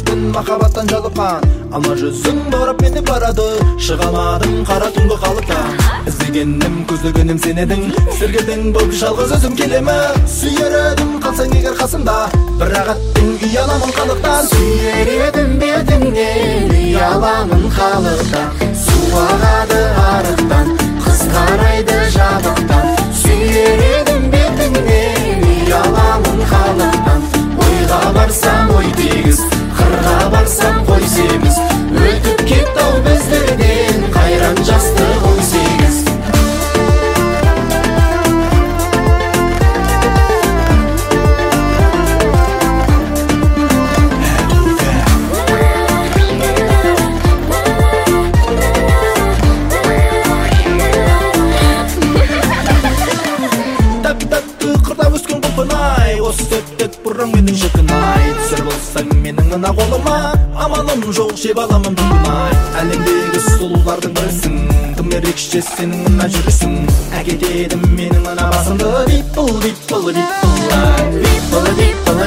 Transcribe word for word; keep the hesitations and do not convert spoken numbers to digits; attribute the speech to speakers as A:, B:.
A: естен махаббаттан жалыққан. Алма жүзің барып мені барады, шыға алмадым қара түнгі қалыптан. Іздегенім көздегенім сен едің, сергелдің болып жалғыз өзім келемі. Сүйер едім қалсаң егер қасымда, бірақ аттың ұяламын қалықтан.
B: Сүйер едім бетіңнен, ұяламын қалықтан. Су ағады арықтан, қыз қарайды жабықтан. Сүйер едім бетіңнен, ұяламын қалықтан. Ойға барсам ой тегіз, қырға барсам қой семіз. Өтіп кетті-ау біздерден қайран жастық он сегіз.
A: Осы сөттік бұрын менің шіркін ай. Түсір болсаң менің мына қолыма, амалым жоқ жеп аламын бүгін ай. Әлемдегі сұлулардың бірісің, кім ерекше сенің мына жүрісің. Әкетедім менің мына басымды, диппыл диппыл диппыл ай. Диппыл диппыл